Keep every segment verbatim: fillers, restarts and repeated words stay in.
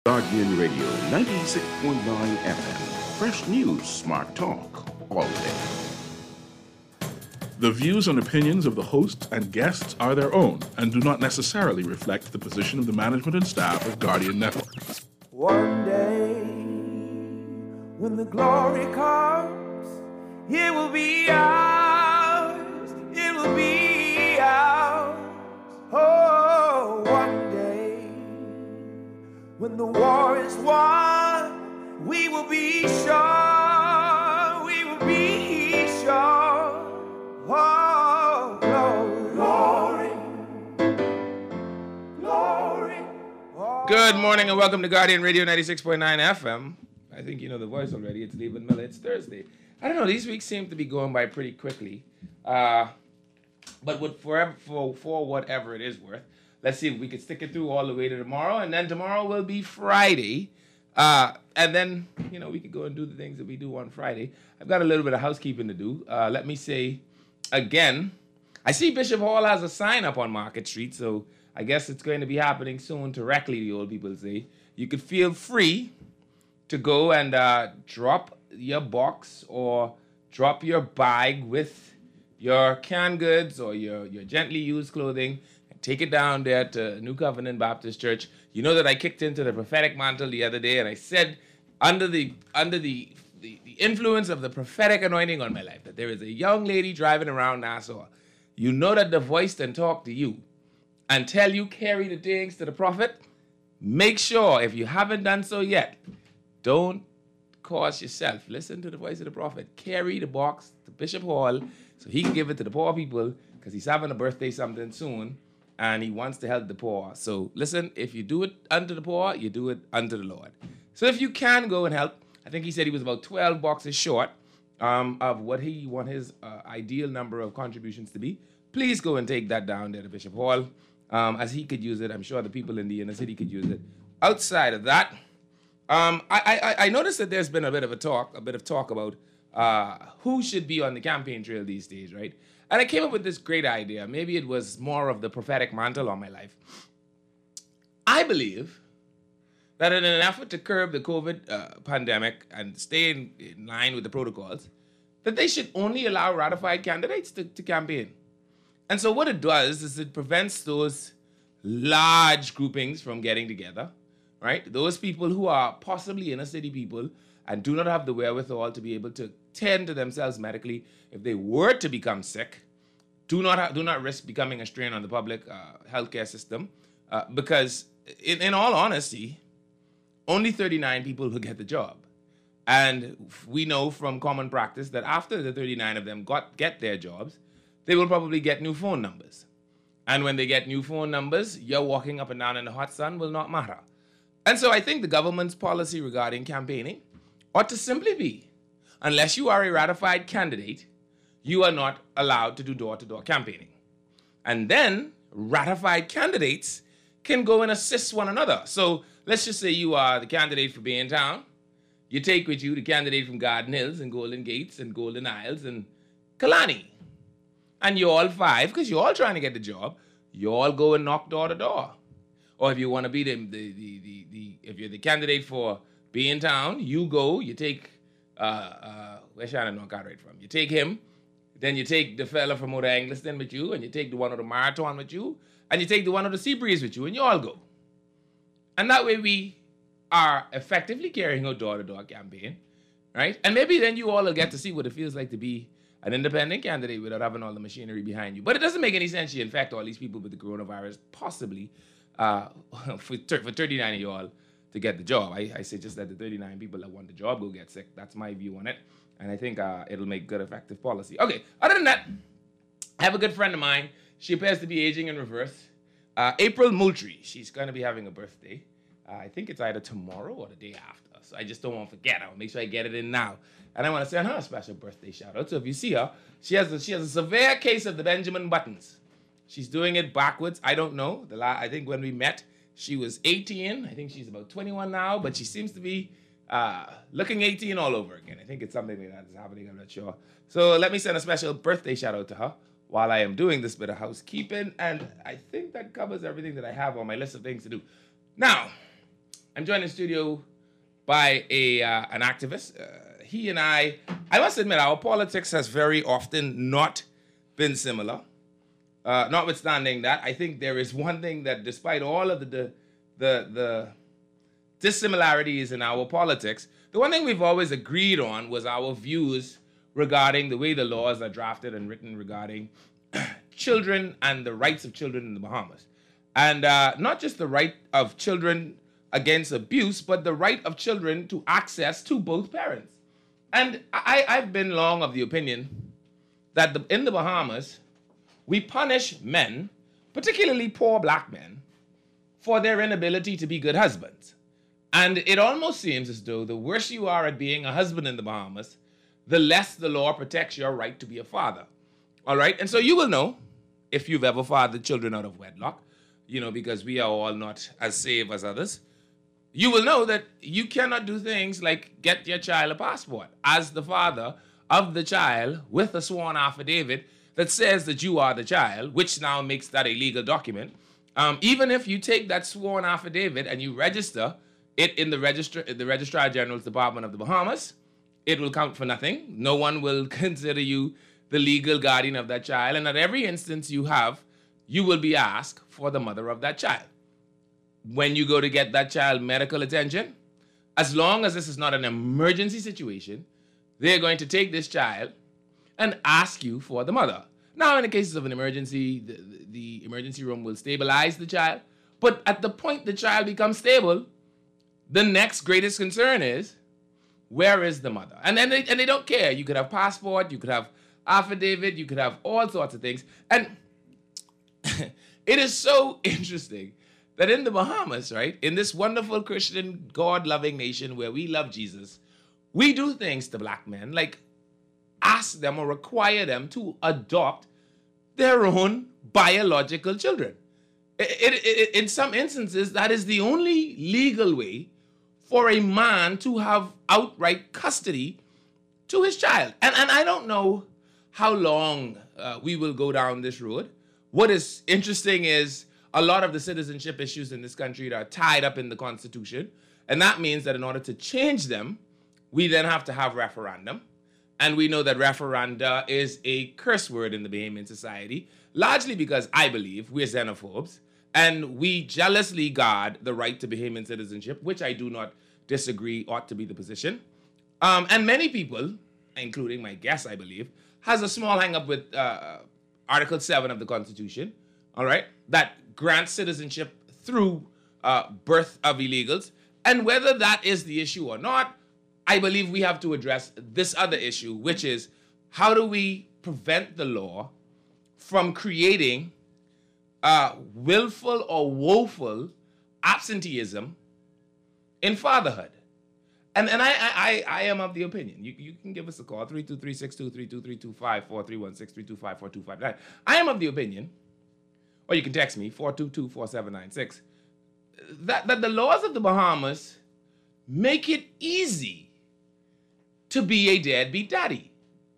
Guardian Radio ninety-six point nine F M. Fresh news, smart talk, all day. The views and opinions of the hosts and guests are their own and do not necessarily reflect the position of the management and staff of Guardian Network. One day, when the glory comes, it will be ours. It will be ours. Oh, one day, when the war is won, we will be sure. We will be sure. Oh, glory, glory, glory. Good morning and welcome to Guardian Radio ninety-six point nine F M. I think you know the voice already. It's David Miller. It's Thursday. I don't know. These weeks seem to be going by pretty quickly. Uh, but with forever, for, for whatever it is worth, let's see if we can stick it through all the way to tomorrow. And then tomorrow will be Friday. Uh, and then, you know, we could go and do the things that we do on Friday. I've got a little bit of housekeeping to do. Uh, let me say, again, I see Bishop Hall has a sign up on Market Street, so I guess it's going to be happening soon directly, the old people say. You could feel free to go and uh, drop your box or drop your bag with your canned goods or your, your gently used clothing and take it down there to New Covenant Baptist Church. You know that I kicked into the prophetic mantle the other day and I said under the under the, the, the influence of the prophetic anointing on my life that there is a young lady driving around Nassau. You know that the voice can talk to you and tell you carry the things to the prophet. Make sure, if you haven't done so yet, don't cause yourself. Listen to the voice of the prophet. Carry the box to Bishop Hall so he can give it to the poor people because he's having a birthday something soon and he wants to help the poor. So listen, if you do it unto the poor, you do it unto the Lord. So if you can go and help, I think he said he was about twelve boxes short um, of what he want his uh, ideal number of contributions to be. Please go and take that down there to Bishop Hall um, as he could use it. I'm sure the people in the inner city could use it. Outside of that, Um, I, I I noticed that there's been a bit of a talk, a bit of talk about uh, who should be on the campaign trail these days, right? And I came up with this great idea. Maybe it was more of the prophetic mantle on my life. I believe that in an effort to curb the COVID uh, pandemic and stay in, in line with the protocols, that they should only allow ratified candidates to, to campaign. And so what it does is it prevents those large groupings from getting together. Right? Those people who are possibly inner city people and do not have the wherewithal to be able to tend to themselves medically if they were to become sick, do not ha- do not risk becoming a strain on the public uh, healthcare system uh, because in, in all honesty, only thirty-nine people will get the job. And we know from common practice that after the thirty-nine of them got get their jobs, they will probably get new phone numbers. And when they get new phone numbers, your walking up and down in the hot sun will not matter. And so I think the government's policy regarding campaigning ought to simply be, unless you are a ratified candidate, you are not allowed to do door-to-door campaigning. And then ratified candidates can go and assist one another. So let's just say you are the candidate for Bay in Town. You take with you the candidate from Garden Hills and Golden Gates and Golden Isles and Kalani. And you all five, because you're all trying to get the job, you all go and knock door to door. Or if you want to be the, the, the, the, the, if you're the candidate for Be in Town, you go, you take, uh, uh, where's Shannon knock out right from? You take him, then you take the fella from Oda Angliston with you, and you take the one of the Marathon with you, and you take the one of the Sea Breeze with you, and you all go. And that way we are effectively carrying out door-to-door campaign, right? And maybe then you all will get to see what it feels like to be an independent candidate without having all the machinery behind you. But it doesn't make any sense you infect all these people with the coronavirus, possibly, Uh, for, for thirty-nine of you all to get the job. I, I say just let the thirty-nine people that want the job go get sick. That's my view on it. And I think uh, it'll make good, effective policy. Okay, other than that, I have a good friend of mine. She appears to be aging in reverse. Uh, April Moultrie. She's going to be having a birthday. Uh, I think it's either tomorrow or the day after. So I just don't want to forget. I'll make sure I get it in now. And I want to send her a special birthday shout out. So if you see her, she has a, she has a severe case of the Benjamin Buttons. She's doing it backwards. I don't know. The la- I think when we met, she was eighteen. I think she's about twenty-one now, but she seems to be uh, looking eighteen all over again. I think it's something like that is happening. I'm not sure. So let me send a special birthday shout out to her while I am doing this bit of housekeeping. And I think that covers everything that I have on my list of things to do. Now, I'm joined in the studio by a uh, an activist. Uh, he and I, I must admit, our politics has very often not been similar. Uh, notwithstanding that, I think there is one thing that, despite all of the the the, the dissimilarities in our politics, the one thing we've always agreed on was our views regarding the way the laws are drafted and written regarding children and the rights of children in the Bahamas. And uh, not just the right of children against abuse, but the right of children to access to both parents. And I, I've been long of the opinion that the, in the Bahamas, we punish men, particularly poor black men, for their inability to be good husbands. And it almost seems as though the worse you are at being a husband in the Bahamas, the less the law protects your right to be a father. All right? And so you will know, if you've ever fathered children out of wedlock, you know, because we are all not as safe as others, you will know that you cannot do things like get your child a passport as the father of the child with a sworn affidavit that says that you are the child, which now makes that a legal document. Um, even if you take that sworn affidavit and you register it in the register, the Registrar General's Department of the Bahamas, it will count for nothing. No one will consider you the legal guardian of that child. And at every instance you have, you will be asked for the mother of that child. When you go to get that child medical attention, as long as this is not an emergency situation, they're going to take this child and ask you for the mother. Now, in the cases of an emergency, the, the emergency room will stabilize the child. But at the point the child becomes stable, the next greatest concern is, where is the mother? And then they, and they don't care. You could have passport, you could have affidavit, you could have all sorts of things. And it is so interesting that in the Bahamas, right, in this wonderful Christian, God-loving nation where we love Jesus, we do things to black men, like ask them or require them to adopt their own biological children. It, it, it, in some instances, that is the only legal way for a man to have outright custody to his child. And, and I don't know how long uh, we will go down this road. What is interesting is a lot of the citizenship issues in this country are tied up in the Constitution. And that means that in order to change them, we then have to have referendum. And we know that referenda is a curse word in the Bahamian society, largely because I believe we're xenophobes and we jealously guard the right to Bahamian citizenship, which I do not disagree ought to be the position. Um, and many people, including my guest, I believe, has a small hang-up with uh, Article seven of the Constitution, all right, that grants citizenship through uh, birth of illegals. And whether that is the issue or not, I believe we have to address this other issue, which is how do we prevent the law from creating uh, willful or woeful absenteeism in fatherhood? And and I I, I am of the opinion, you, you can give us a call, three two three, six two three two, three two five four, three one six, three two five, four two five nine. I am of the opinion, or you can text me, four two two, four seven nine six, that, that the laws of the Bahamas make it easy to be a deadbeat daddy.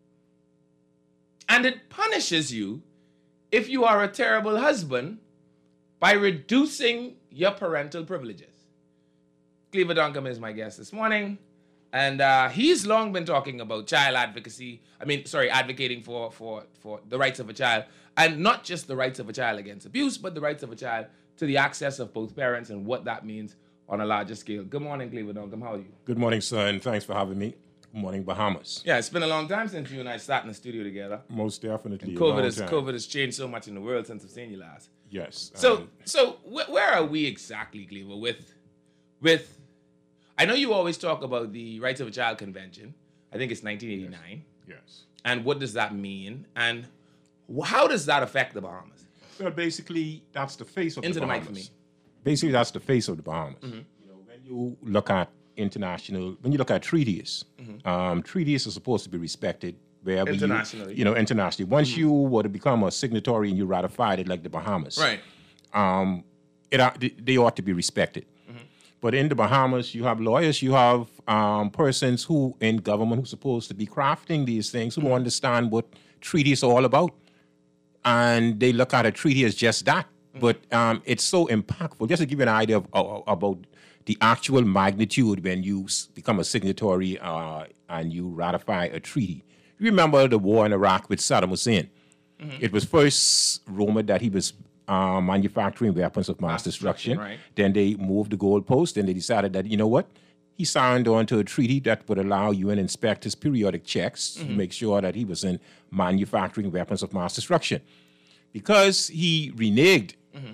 And it punishes you if you are a terrible husband by reducing your parental privileges. Cleaver Duncombe is my guest this morning, and uh, he's long been talking about child advocacy. I mean, sorry, advocating for, for, for the rights of a child, and not just the rights of a child against abuse, but the rights of a child to the access of both parents and what that means on a larger scale. Good morning, Cleaver Duncombe. How are you? Good morning, sir, and thanks for having me. Good morning, Bahamas. Yeah, it's been a long time since you and I sat in the studio together. Most definitely. And a COVID long has time. COVID has changed so much in the world since I've seen you last. Yes. So um, so wh- where are we exactly, Cleaver, with with I know you always talk about the Rights of a Child Convention. I think it's nineteen eighty-nine. yes. And what does that mean? And wh- how does that affect the Bahamas? Well, basically, that's the face of Into the the mic Bahamas. for me. Basically, that's the face of the Bahamas. Mm-hmm. You know, when you look at international, when you look at treaties, Mm-hmm. um, treaties are supposed to be respected wherever you- Internationally. You, know, internationally. Once you were to become a signatory and you ratified it, like the Bahamas, Right. um, it ought- they ought to be respected. But in the Bahamas, you have lawyers, you have um, persons who in government who are supposed to be crafting these things, who don't understand what treaties are all about. And they look at a treaty as just that. But um, it's so impactful. Just to give you an idea of, of, about the actual magnitude when you s- become a signatory uh, and you ratify a treaty. You remember the war in Iraq with Saddam Hussein. Mm-hmm. It was first rumored that he was uh, manufacturing weapons of mass, mass destruction. destruction right. Then they moved the goalpost, and they decided that, you know what? He signed on to a treaty that would allow U N inspectors periodic checks mm-hmm. to make sure that he wasn't manufacturing weapons of mass destruction. Because he reneged, mm-hmm.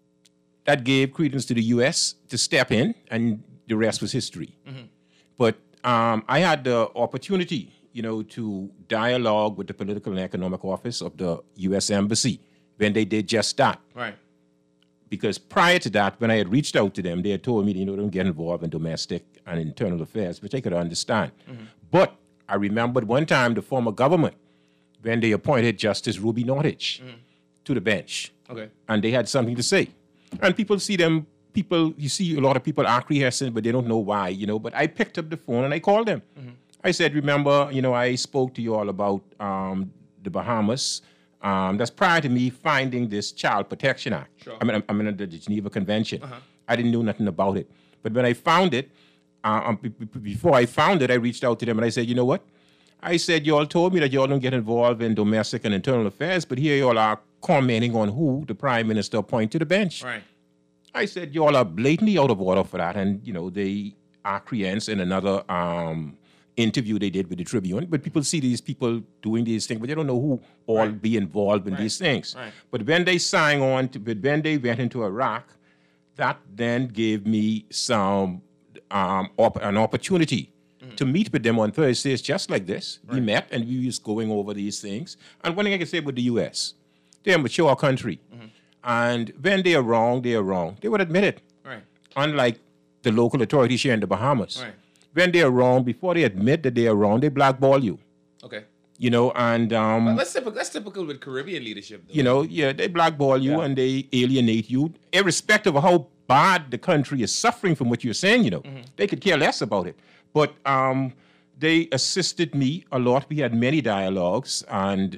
that gave credence to the U S to step in, and the rest was history. Mm-hmm. But um, I had the opportunity, you know, to dialogue with the political and economic office of the U S Embassy when they did just that. Right. Because prior to that, when I had reached out to them, they had told me, you know, don't get involved in domestic and internal affairs, which I could understand. Mm-hmm. But I remembered one time the former government, when they appointed Justice Ruby Nordich mm-hmm. to the bench. Okay. And they had something to say. And people see them, people, you see a lot of people acquiescing, but they don't know why, you know. But I picked up the phone and I called them. Mm-hmm. I said, remember, you know, I spoke to you all about um, the Bahamas. Um, that's prior to me finding this Child Protection Act. Sure. I mean, I'm, I'm in the Geneva Convention. Uh-huh. I didn't know nothing about it. But when I found it, uh, um, b- b- before I found it, I reached out to them and I said, you know what? I said, you all told me that you all don't get involved in domestic and internal affairs, but here you all are commenting on who the Prime Minister appointed to the bench. Right. I said, you all are blatantly out of order for that. And, you know, they acquiesced in another um, interview they did with the Tribune. But people see these people doing these things, but they don't know who all right. be involved in right. these things. Right. But when they signed on, to, but when they went into Iraq, that then gave me some um, op- an opportunity mm-hmm. to meet with them on Thursdays just like this. Right. We met and we was going over these things. And one thing I can say about the U S, they're a mature country. Mm-hmm. And when they are wrong, they are wrong. They would admit it. Right. Unlike the local authorities here in the Bahamas. Right. When they are wrong, before they admit that they are wrong, they blackball you. Okay. You know, and... Um, well, that's, typical, that's typical with Caribbean leadership, though. You know, yeah, they blackball you yeah. and they alienate you, irrespective of how bad the country is suffering from what you're saying, you know. Mm-hmm. They could care less about it. But um, they assisted me a lot. We had many dialogues, and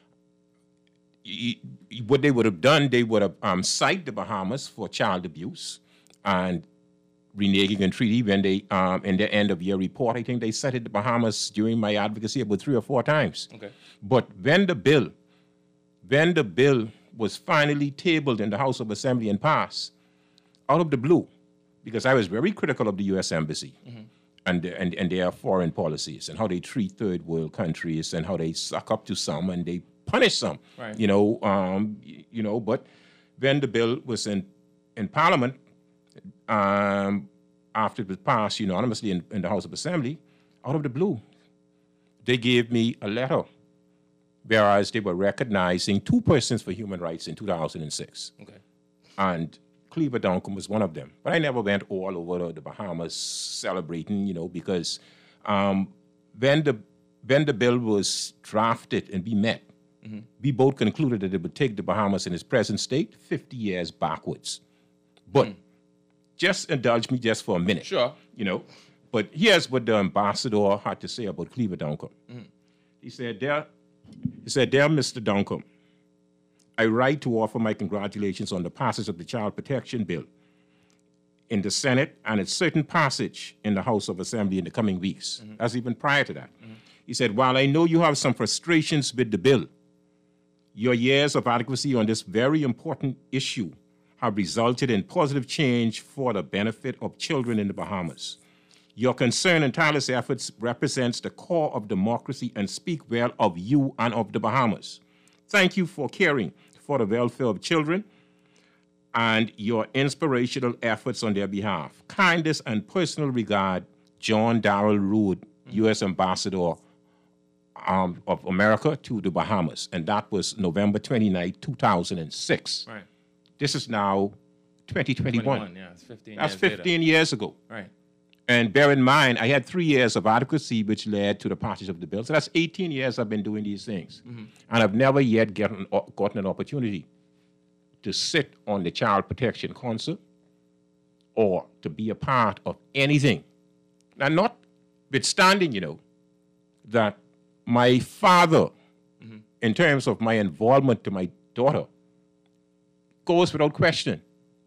y- y- what they would have done, they would have um, cited the Bahamas for child abuse and reneging on treaty when they, um, in their end of year report, I think they cited the Bahamas during my advocacy about three or four times. Okay. But when the bill, when the bill was finally tabled in the House of Assembly and passed, out of the blue, because I was very critical of the U S Embassy mm-hmm. and, and, and their foreign policies and how they treat third world countries and how they suck up to some and they punish some, right. you know, um, you know, but when the bill was in, in Parliament, Um, after it was passed unanimously in, in the House of Assembly, out of the blue, they gave me a letter, whereas they were recognizing two persons for human rights in two thousand six. Okay. And Cleaver Duncan was one of them. But I never went all over the Bahamas celebrating, you know, because um, when the when the bill was drafted and we met, mm-hmm. we both concluded that it would take the Bahamas in its present state fifty years backwards. But mm. just indulge me just for a minute. Sure. You know, but here's what the ambassador had to say about Cleaver Duncan. Mm. He said, "Dear, he said, Dear Mister Duncan, I write to offer my congratulations on the passage of the Child Protection Bill in the Senate and its certain passage in the House of Assembly in the coming weeks." Mm-hmm. That's even prior to that. Mm-hmm. He said, "While I know you have some frustrations with the bill, your years of advocacy on this very important issue have resulted in positive change for the benefit of children in the Bahamas. Your concern and tireless efforts represents the core of democracy and speak well of you and of the Bahamas. Thank you for caring for the welfare of children and your inspirational efforts on their behalf. Kindness and personal regard, John Darrell Rood, mm-hmm. U S Ambassador um, of America to the Bahamas." And that was November twenty-ninth, two thousand six. Right. This is now twenty twenty-one. Yeah, it's fifteen That's years fifteen later. years ago. Right. And bear in mind, I had three years of advocacy, which led to the passage of the bill. So that's eighteen years I've been doing these things. Mm-hmm. And I've never yet gotten, gotten an opportunity to sit on the Child Protection Council or to be a part of anything. Now, notwithstanding, you know, that my father, mm-hmm. in terms of my involvement to my daughter, goes without question.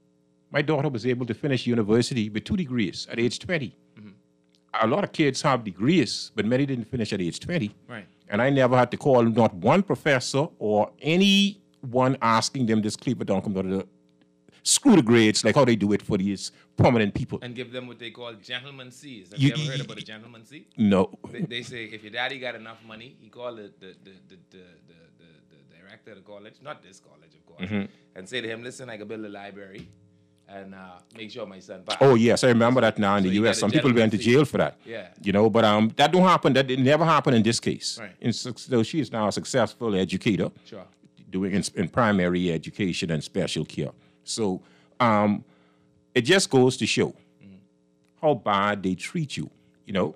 My daughter was able to finish university with two degrees at age twenty. Mm-hmm. A lot of kids have degrees, but many didn't finish at age twenty. Right. And I never had to call not one professor or anyone asking them this Cleaver Duncan to screw the grades like how they do it for these prominent people. And give them what they call gentleman C's. Have You- you, ever heard you- about a gentleman C? No. They, they say if your daddy got enough money, he called the the the the, the, the, the, the director of the college, not this college, of course, Mm-hmm. and say to him, "Listen, I can build a library, and uh, make sure my son passed." Oh yes, I remember that now in So the you U S. got a Some people went to gentleman jail for that. Yeah. You know, but um, that don't happen. That it never happened in this case. Right. In, suc- so she is now a successful educator, Sure. doing in, in primary education and special care. So um, it just goes to show how bad they treat you. You know,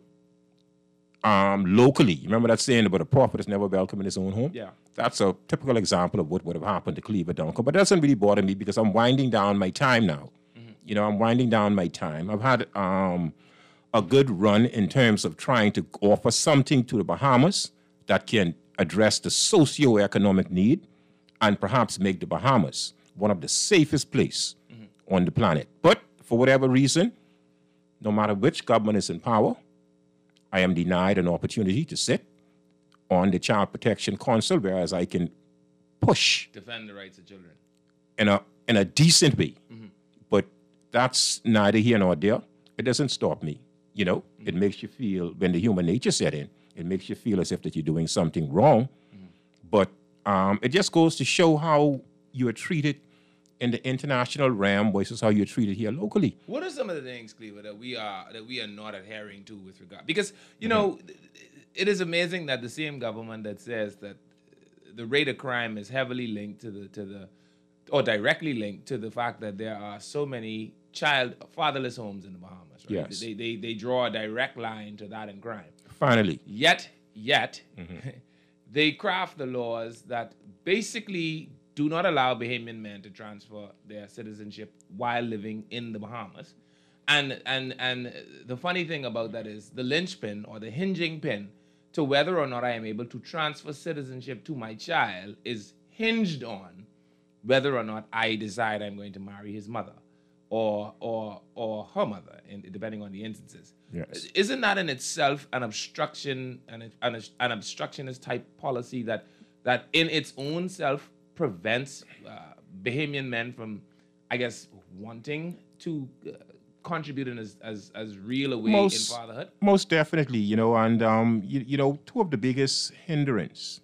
um, locally. Remember that saying about a prophet is never welcome in his own home? Yeah. That's a typical example of what would have happened to Cleaver Duncan. But that doesn't really bother me because I'm winding down my time now. You know, I'm winding down my time. I've had um, a good run in terms of trying to offer something to the Bahamas that can address the socio-economic need and perhaps make the Bahamas one of the safest places on the planet. But for whatever reason, no matter which government is in power, I am denied an opportunity to sit on the Child Protection Council, whereas I can push Defend the rights of children. in a in a decent way. But that's neither here nor there. It doesn't stop me. You know, it makes you feel, when the human nature set in, it makes you feel as if that you're doing something wrong. But um, it just goes to show how you are treated in the international realm versus how you're treated here locally. What are some of the things, Cleaver, that we are that we are not adhering to with regard? Because you know, it is amazing that the same government that says that the rate of crime is heavily linked to the to the or directly linked to the fact that there are so many child fatherless homes in the Bahamas. Right? Yes. They, they they draw a direct line to that in crime. Finally. Yet yet they craft the laws that basically do not allow Bahamian men to transfer their citizenship while living in the Bahamas. And and and the funny thing about that is the linchpin or the hinging pin to whether or not I am able to transfer citizenship to my child is hinged on whether or not I decide I'm going to marry his mother or or or her mother, in, depending on the instances. Yes. Isn't that in itself an obstruction and an, an obstructionist type policy that that in its own self prevents uh, Bahamian men from, I guess, wanting to uh, contribute in as, as as real a way Most- in fatherhood? Most definitely, you know, and um, you, you know, two of the biggest hindrance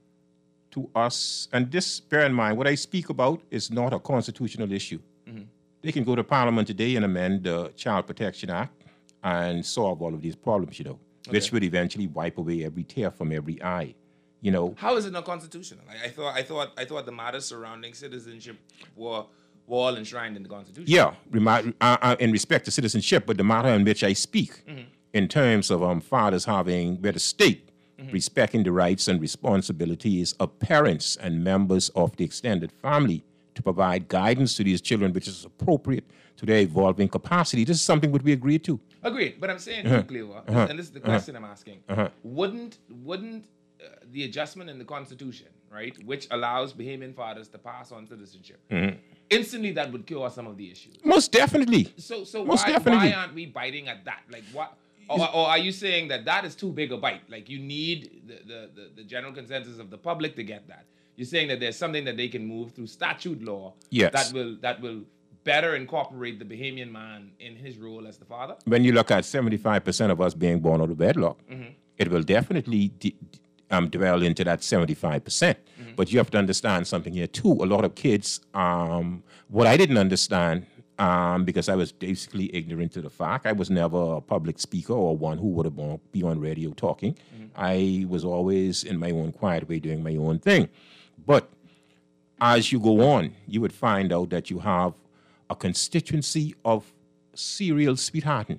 to us, and this, bear in mind, what I speak about is not a constitutional issue. They can go to Parliament today and amend the Child Protection Act and solve all of these problems, you know, which Okay. would eventually wipe away every tear from every eye, you know. How is it not constitutional? Like, I thought I thought I thought the matters surrounding citizenship were, were all enshrined in the Constitution. Yeah, remi- uh, uh, in respect to citizenship, but the matter in which I speak, in terms of um, fathers having, where the state respecting the rights and responsibilities of parents and members of the extended family to provide guidance to these children, which is appropriate to their evolving capacity. This is something that we agreed to. Agreed, but I'm saying, Uh-huh. Cleaver, and this is the question I'm asking: Wouldn't wouldn't uh, the adjustment in the Constitution, right, which allows Bahamian fathers to pass on citizenship, Mm-hmm. instantly that would cure some of the issues? Most definitely. So, so Most why, definitely. why aren't we biting at that? Like, what? Or, or are you saying that that is too big a bite? Like, you need the, the, the, the general consensus of the public to get that. You're saying that there's something that they can move through statute law Yes. that will that will better incorporate the Bahamian man in his role as the father? When you look at seventy-five percent of us being born out of wedlock, it will definitely d- d- um, dwell into that seventy-five percent. But you have to understand something here too. A lot of kids, um, what I didn't understand, um, because I was basically ignorant to the fact, I was never a public speaker or one who would have been be on radio talking. I was always in my own quiet way doing my own thing. But as you go on, you would find out that you have a constituency of serial sweethearting.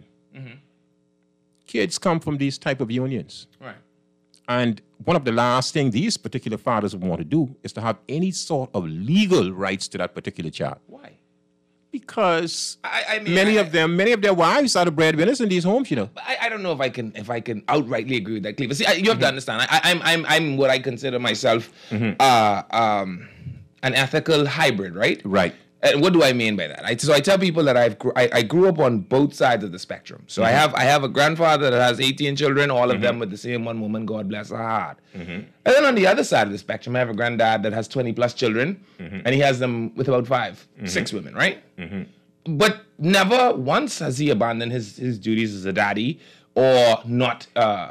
Kids come from these type of unions. Right. And one of the last things these particular fathers want to do is to have any sort of legal rights to that particular child. Why? Because I, I mean, many I- of them, many of their wives are the breadwinners in these homes, you know. I, I don't know if I can if I can outrightly agree with that, Cleaver. See, I, you have to understand. I, I'm I'm I'm what I consider myself uh, um, an ethical hybrid, right? Right. And what do I mean by that? I, so I tell people that I've gr- I, I grew up on both sides of the spectrum. So mm-hmm. I have I have a grandfather that has eighteen children, all of mm-hmm. them with the same one woman, God bless her heart. Mm-hmm. And then on the other side of the spectrum, I have a granddad that has twenty plus children, mm-hmm. and he has them with about five, mm-hmm. six women, right? Mm-hmm. But never once has he abandoned his, his duties as a daddy or not uh,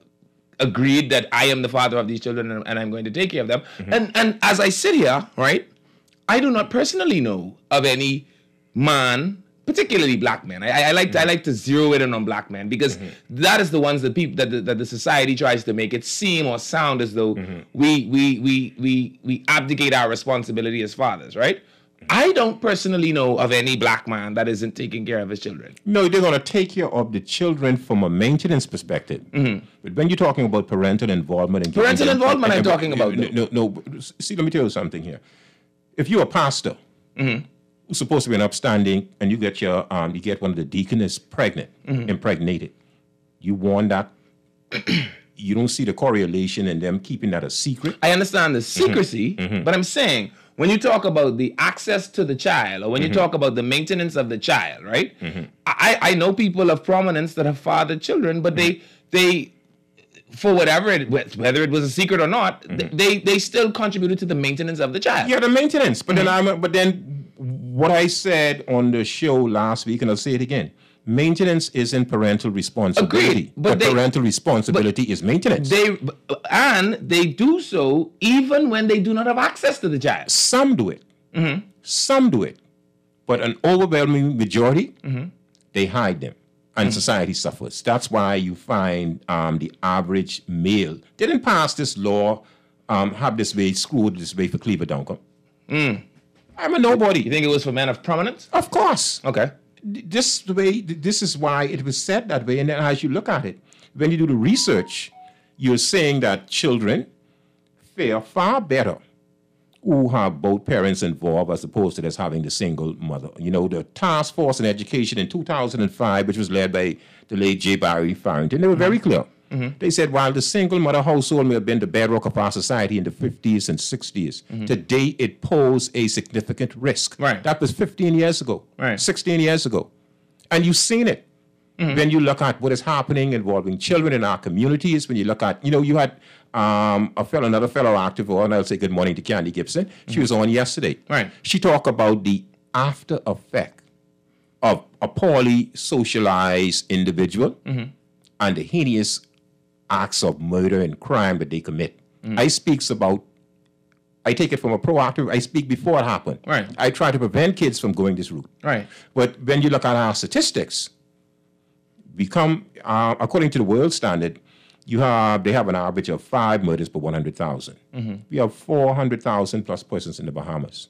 agreed that I am the father of these children and, and I'm going to take care of them. Mm-hmm. And and as I sit here, right, I do not personally know of any man, particularly black men. I, I like to, mm-hmm. I like to zero in on black men because mm-hmm. that is the ones that people that the, that the society tries to make it seem or sound as though mm-hmm. we we we we we abdicate our responsibility as fathers, right? Mm-hmm. I don't personally know of any black man that isn't taking care of his children. No, they're going to take care of the children from a maintenance perspective. Mm-hmm. But when you're talking about parental involvement and parental them, and, involvement, and, I'm talking about. No, no, no. See, let me tell you something here. If you're a pastor mm-hmm. who's supposed to be an upstanding, and you get your um, you get one of the deaconess pregnant, mm-hmm. impregnated, you warn that. You don't see the correlation in them keeping that a secret. I understand the secrecy, mm-hmm. but I'm saying when you talk about the access to the child, or when mm-hmm. you talk about the maintenance of the child, right? Mm-hmm. I I know people of prominence that have fathered children, but mm-hmm. they they. For whatever it, whether it was a secret or not, mm-hmm. they they still contributed to the maintenance of the child. Yeah, the maintenance. But mm-hmm. then I'm. But then, what I said on the show last week, and I'll say it again: maintenance isn't parental responsibility. Agreed, but, but they, parental responsibility is maintenance. They and they do so even when they do not have access to the child. Some do it. Mm-hmm. Some do it, but an overwhelming majority, mm-hmm. they hide them. And mm-hmm. society suffers. That's why you find um, the average male didn't pass this law, um, have this way, screwed this way for Cleaver Duncan. Mm. I'm a nobody. You think it was for men of prominence? Of course. Okay. This way, this is why it was said that way. And then as you look at it, when you do the research, you're saying that children fare far better who have both parents involved as opposed to just having the single mother. You know, the task force in education in two thousand five, which was led by the late J. Barry Farrington, they were very clear. Mm-hmm. They said while the single mother household may have been the bedrock of our society in the fifties and sixties, mm-hmm. today it posed a significant risk. Right. That was fifteen years ago, right. sixteen years ago. And you've seen it. Mm-hmm. When you look at what is happening involving children in our communities, when you look at, you know, you had um, a fellow, another fellow activist, and I'll say good morning to Candy Gibson. She mm-hmm. was on yesterday. Right. She talked about the after effect of a poorly socialized individual mm-hmm. and the heinous acts of murder and crime that they commit. Mm-hmm. I speaks about, I take it from a proactive, I speak before it happened. Right. I try to prevent kids from going this route. Right. But when you look at our statistics, we come, uh, according to the world standard, you have they have an average of five murders per one hundred thousand. Mm-hmm. We have four hundred thousand plus persons in the Bahamas.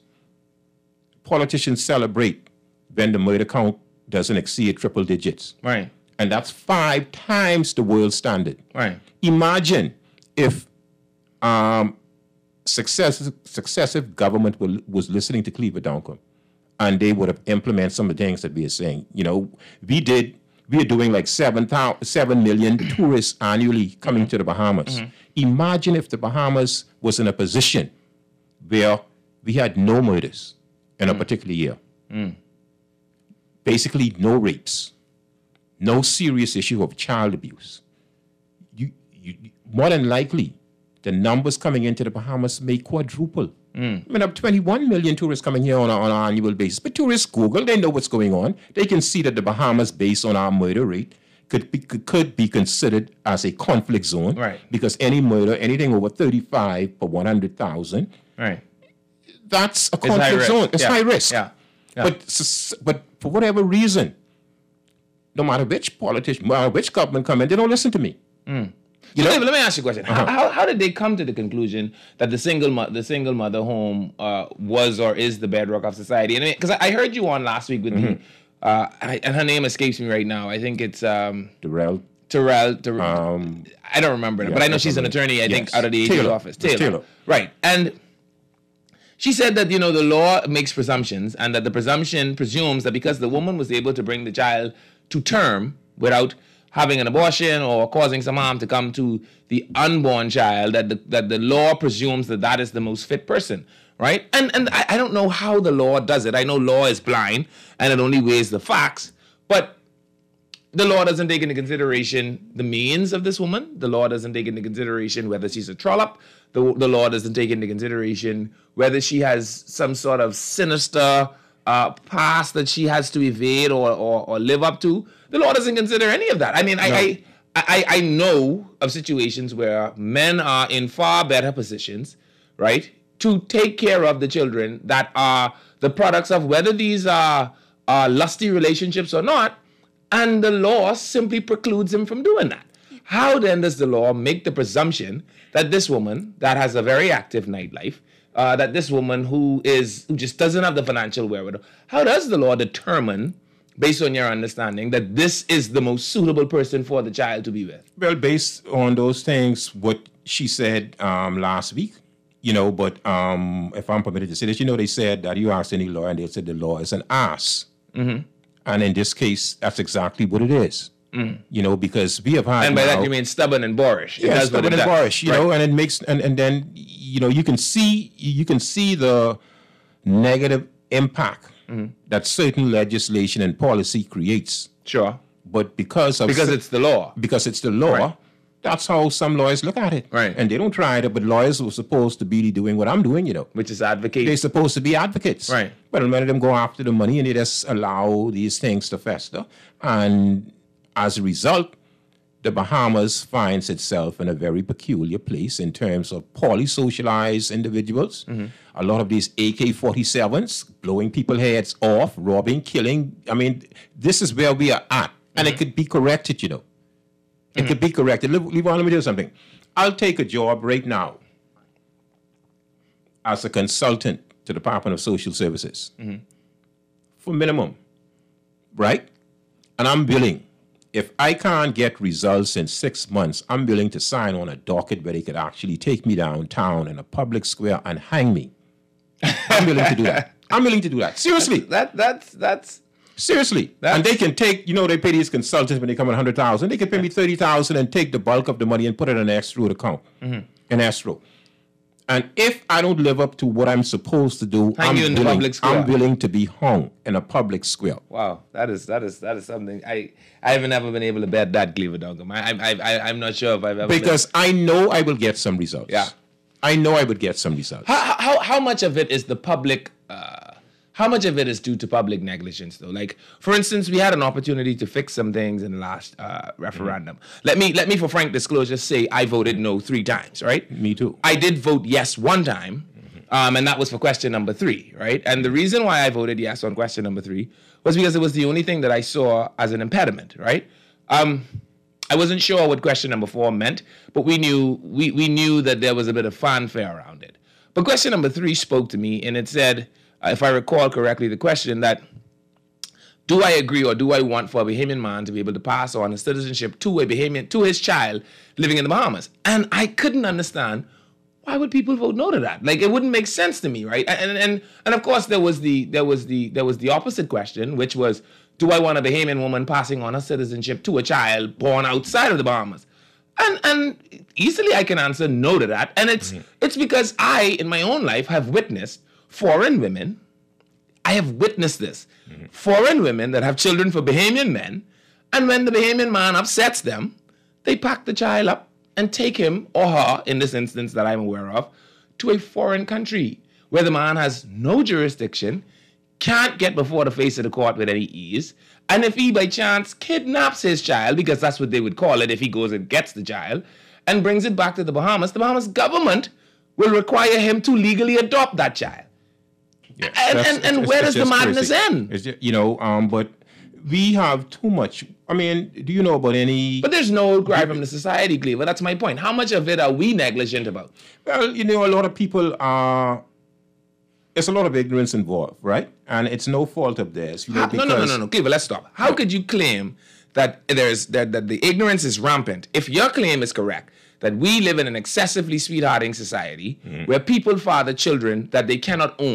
Politicians celebrate when the murder count doesn't exceed triple digits. Right. And that's five times the world standard. Right. Imagine if um, successive, successive government will, was listening to Cleaver Duncan and they would have implemented some of the things that we are saying. You know, we did... We are doing like seven, seven million tourists annually coming mm-hmm. to the Bahamas. Mm-hmm. Imagine if the Bahamas was in a position where we had no murders in mm. a particular year. Mm. Basically, no rapes, no serious issue of child abuse. You, you, more than likely, the numbers coming into the Bahamas may quadruple. Mm. I mean, I have twenty-one million tourists coming here on, a, on an annual basis. But tourists Google, they know what's going on. They can see that the Bahamas, based on our murder rate, could be, could, could be considered as a conflict zone. Right. Because any murder, anything over thirty-five per one hundred thousand, right. that's a conflict zone. It's yeah. high risk. Yeah. Yeah. But, but for whatever reason, no matter which politician, no matter which government come in, they don't listen to me. Mm. So David, let me ask you a question. Uh-huh. How, how how did they come to the conclusion that the single mo- the single mother home uh, was or is the bedrock of society? And because I, I heard you on last week with mm-hmm. the uh, I, and her name escapes me right now. I think it's um, Terrell. Terrell. Terrell um, I don't remember, yeah, but I know she's an attorney. I yes. think out of the A G's office. Taylor. Taylor. Right, and she said that you know the law makes presumptions, and that the presumption presumes that because the woman was able to bring the child to term without having an abortion or causing some harm to come to the unborn child, that the, that the law presumes that that is the most fit person, right? And and I, I don't know how the law does it. I know law is blind and it only weighs the facts, but the law doesn't take into consideration the means of this woman. The law doesn't take into consideration whether she's a trollop. The, the law doesn't take into consideration whether she has some sort of sinister uh, past that she has to evade or, or, or live up to. The law doesn't consider any of that. I mean, I, No. I, I, I know of situations where men are in far better positions, right, to take care of the children that are the products of whether these are, are lusty relationships or not, and the law simply precludes him from doing that. How then does the law make the presumption that this woman that has a very active nightlife, uh, that this woman who is who just doesn't have the financial wherewithal, how does the law determine, based on your understanding, that this is the most suitable person for the child to be with? Well, based on those things, what she said um, last week, you know, but um, if I'm permitted to say this, you know, they said that you asked any lawyer and they said the law is an ass. Mm-hmm. And in this case, that's exactly what it is. Mm. You know, because we have had. And by now, that you mean stubborn and boorish. It yeah, does what stubborn it and does. boorish, you Right. know, and it makes and, and then you know you can see you can see the negative impact that certain legislation and policy creates. Sure. But because of Because cer- it's the law. because it's the law, Right. that's how some lawyers look at it. Right. And they don't try it, but lawyers were supposed to be doing what I'm doing, you know. Which is advocate. They're supposed to be advocates. Right. But many of them go after the money and they just allow these things to fester. And as a result, the Bahamas finds itself in a very peculiar place in terms of poorly socialized individuals. Mm-hmm. A lot of these A K forty-sevens, blowing people's heads off, robbing, killing. I mean, this is where we are at. And Mm-hmm. it could be corrected, you know. It could be corrected. Leave, leave on, let me do something. I'll take a job right now as a consultant to the Department of Social Services for minimum, right? And I'm willing, if I can't get results in six months, I'm willing to sign on a docket where they could actually take me downtown in a public square and hang me. I'm willing to do that. I'm willing to do that. Seriously. That that's that's Seriously. That's- And they can take, you know, they pay these consultants when they come in one hundred thousand dollars. They can pay me thirty thousand dollars and take the bulk of the money and put it in an escrow account, Mm-hmm. an escrow. And if I don't live up to what I'm supposed to do, Hang I'm you in the willing, public square. I'm willing to be hung in a public square. wow. That is that is that is something I I haven't ever been able to bet that, Cleaver Duncan. I I I I'm not sure if I've ever been- Because I know I will get some results. Yeah. I know I would get some results. How, how how much of it is the public? Uh, how much of it is due to public negligence, though? Like, for instance, we had an opportunity to fix some things in the last uh, referendum. Let me let me, for frank disclosure, say I voted no three times. Right? Me too. I did vote yes one time, um, and that was for question number three. Right? And the reason why I voted yes on question number three was because it was the only thing that I saw as an impediment. Right? Um, I wasn't sure what question number four meant, but we knew we, we knew that there was a bit of fanfare around it. But question number three spoke to me, and it said, uh, if I recall correctly, the question that, do I agree or do I want for a Bahamian man to be able to pass on his citizenship to a Bahamian, to his child living in the Bahamas? And I couldn't understand, why would people vote no to that? Like, it wouldn't make sense to me, right? And and and of course there was the there was the there was the opposite question, which was, do I want a Bahamian woman passing on her citizenship to a child born outside of the Bahamas? And and easily I can answer no to that. And it's mm-hmm. it's because I, in my own life, have witnessed foreign women. I have witnessed this. Mm-hmm. Foreign women that have children for Bahamian men, and when the Bahamian man upsets them, they pack the child up and take him or her, in this instance that I'm aware of, to a foreign country where the man has no jurisdiction, can't get before the face of the court with any ease, and if he by chance kidnaps his child, because that's what they would call it if he goes and gets the child, and brings it back to the Bahamas, the Bahamas government will require him to legally adopt that child. Yes, And, that's- and, and it's- where it's does the just madness crazy. end? It's just, you know, um, but we have too much. I mean, do you know about any? But there's no cry from the society, Cleaver. That's my point. How much of it are we negligent about? Well, you know, a lot of people are. There's a lot of ignorance involved, right? And it's no fault of theirs. You know, How, no, no, no, because- no, no, Cleaver, let's stop. How No. could you claim that there's that, that the ignorance is rampant if your claim is correct, that we live in an excessively sweethearting society Mm-hmm. where people father children that they cannot own,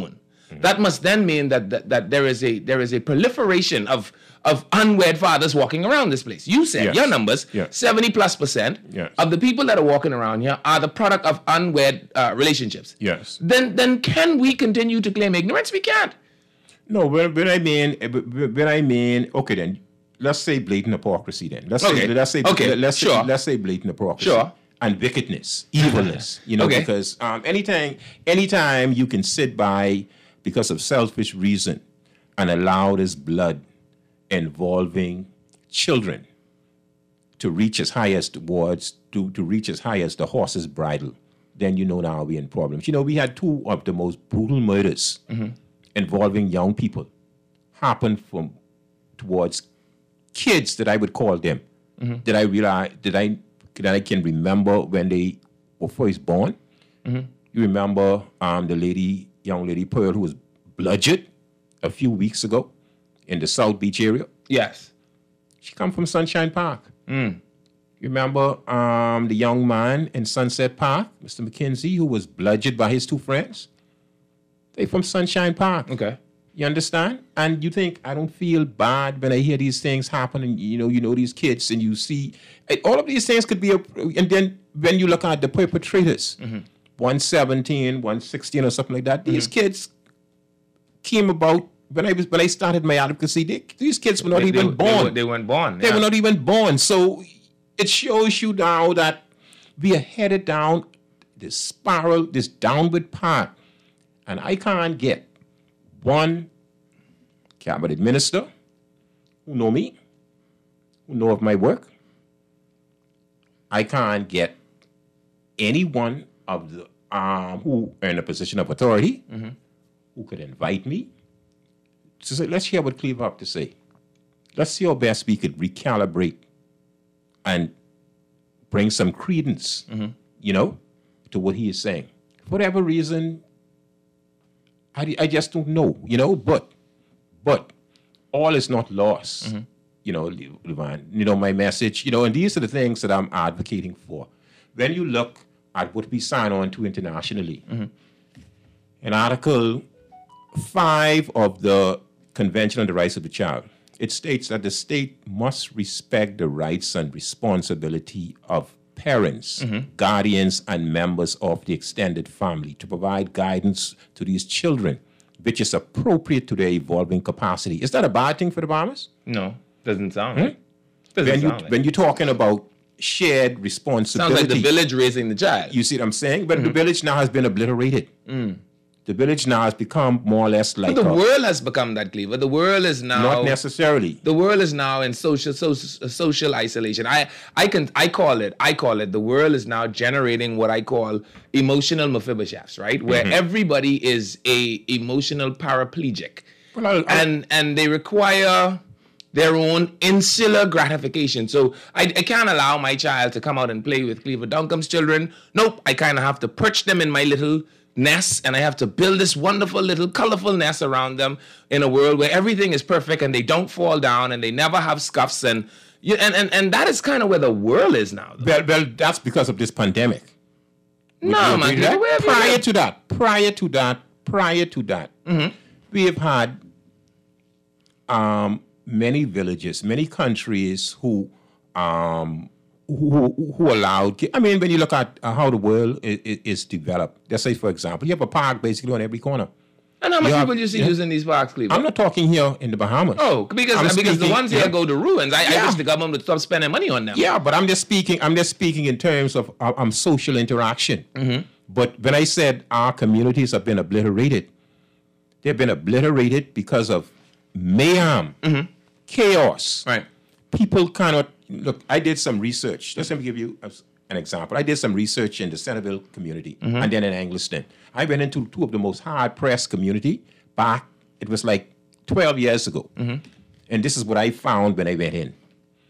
Mm. That must then mean that, that that there is a there is a proliferation of of unwed fathers walking around this place. You said Yes. your numbers, Yes. seventy plus percent Yes. of the people that are walking around here are the product of unwed uh, relationships. Yes. Then then can we continue to claim ignorance? We can't. No, when, when I mean, when I mean, okay, then let's say blatant hypocrisy. Then let's Okay. say, let's say, Okay. let's Sure. say, let's say blatant hypocrisy. Sure. And wickedness, evilness. You know, Okay. because um, anytime, anytime you can sit by because of selfish reason and allow this blood involving children to reach as high as towards to, to reach as high as the horse's bridle, then you know now we're in problems. You know, we had two of the most brutal murders involving young people happen from towards kids that I would call them. That I realize that I that I can remember when they were first born. You remember um, the lady, young lady Pearl, who was bludgeoned a few weeks ago in the South Beach area. Yes. She come from Sunshine Park. You remember um, the young man in Sunset Park, Mister McKenzie, who was bludgeoned by his two friends? They from Sunshine Park. Okay. You understand? And you think I don't feel bad when I hear these things happen, and you know, you know these kids, and you see eh, all of these things could be a. And then when you look at the perpetrators, one seventeen, one sixteen, or something like that, these kids came about when I was when I started my advocacy. They, these kids were not They, even they, born. They, were, they weren't born. They yeah. were not even born. So it shows you now that we are headed down this spiral, this downward path. And I can't get one cabinet minister who know me, who know of my work. I can't get any one of the um, who are in a position of authority who could invite me to say, let's hear what Cleaver have to say. Let's see how best we could recalibrate and bring some credence, you know, to what he is saying. For whatever reason, I, I just don't know, you know, but, but all is not lost, you know, Levan. You know, my message, you know, and these are the things that I'm advocating for. When you look at what we sign on to internationally, in Article five of the Convention on the Rights of the Child, it states that the state must respect the rights and responsibility of parents, guardians, and members of the extended family to provide guidance to these children, which is appropriate to their evolving capacity. Is that a bad thing for the Bahamas? No, doesn't sound like. Doesn't When, you, sound like. when you're talking about shared Sounds responsibility, like the village raising the child. you see what I'm saying? But the village now has been obliterated. The village now has become more or less like But the a- world has become that, Cleaver. The world is now not necessarily. the world is now in social, social social isolation. I I can I call it I call it the world is now generating what I call emotional Mephibosheths, right? Where everybody is a emotional paraplegic, Well, I'll- I'll- and and they require their own insular gratification. So I, I can't allow my child to come out and play with Cleaver Duncombe's children. Nope, I kind of have to perch them in my little nest, and I have to build this wonderful little colorful nest around them in a world where everything is perfect and they don't fall down and they never have scuffs, and you, and, and and that is kind of where the world is now. though. Well, well, that's because of this pandemic. Would No, you man, agree with that? where have you prior been? to that, prior to that, prior to that, we have had um, many villages, many countries who um, who, who, who allowed. I mean, when you look at uh, how the world is, is developed, let's say, for example, you have a park basically on every corner. And how much Yeah, people you see yeah. using these parks, Cleaver? I'm not talking here in the Bahamas. Oh, because I'm because the speaking- ones here yeah. go to ruins. I, I Yeah. wish the government would stop spending money on them. Yeah, but I'm just speaking. I'm just speaking in terms of uh, um, social interaction. But when I said our communities have been obliterated, they've been obliterated because of mayhem, chaos. Right. People cannot look. I did some research. Just let me give you a- an example. I did some research in the Centerville community and then in Angliston. I went into two of the most hard-pressed community back. It was like twelve years ago, and this is what I found when I went in.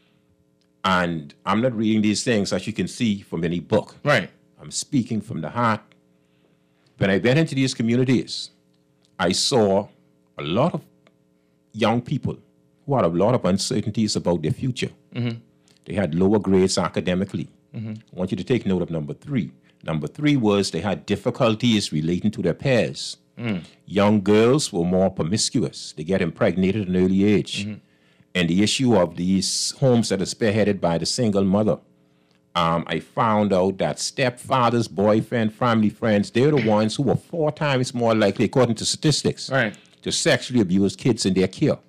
And I'm not reading these things as you can see from any book. Right. I'm speaking from the heart. When I went into these communities, I saw a lot of young people who had a lot of uncertainties about their future. They had lower grades academically. I want you to take note of number three. Number three was they had difficulties relating to their peers. Mm. Young girls were more promiscuous. They get impregnated at an early age. Mm-hmm. And the issue of these homes that are spearheaded by the single mother, um, I found out that stepfathers, boyfriend, family friends, they're the ones who were four times more likely, according to statistics, right, to sexually abuse kids in their care.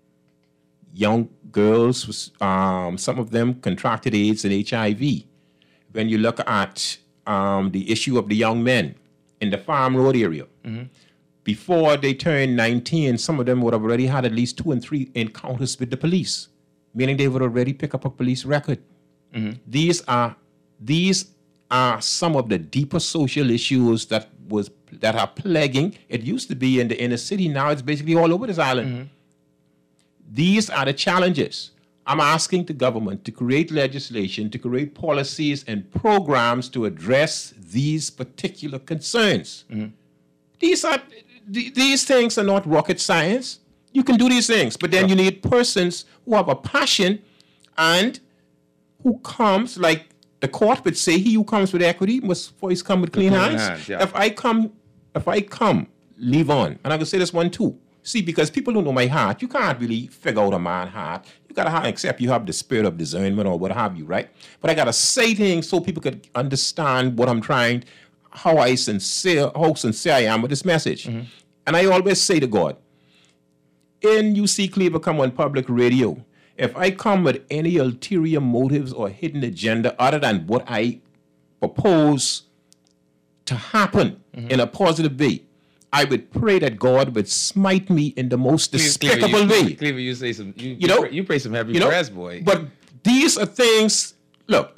Young girls, um, some of them contracted AIDS and H I V. When you look at um, the issue of the young men in the Farm Road area, mm-hmm. before they turned nineteen, some of them would have already had at least two and three encounters with the police, meaning they would already pick up a police record. Mm-hmm. These are these are some of the deeper social issues that was that are plaguing. It used to be in the inner city. Now it's basically all over this island. Mm-hmm. These are the challenges. I'm asking the government to create legislation, to create policies and programs to address these particular concerns. Mm-hmm. These are th- these things are not rocket science. You can do these things, but then you need persons who have a passion and who comes, like the court would say, he who comes with equity must first come with clean, clean hands. hands yeah. If I come, if I come, leave on. And I can say this one too. See, because people don't know my heart, you can't really figure out a man's heart. You gotta have, except you have the spirit of discernment or what have you, right? But I gotta say things so people could understand what I'm trying, how I sincere, how sincere I am with this message. Mm-hmm. And I always say to God, in U C Cleaver come on public radio, if I come with any ulterior motives or hidden agenda other than what I propose to happen mm-hmm. in a positive way, I would pray that God would smite me in the most despicable Cleaver, you, way. Cleaver, you say some, you, you know, you pray, you pray some heavy you know, prayers, boy. But these are things. Look,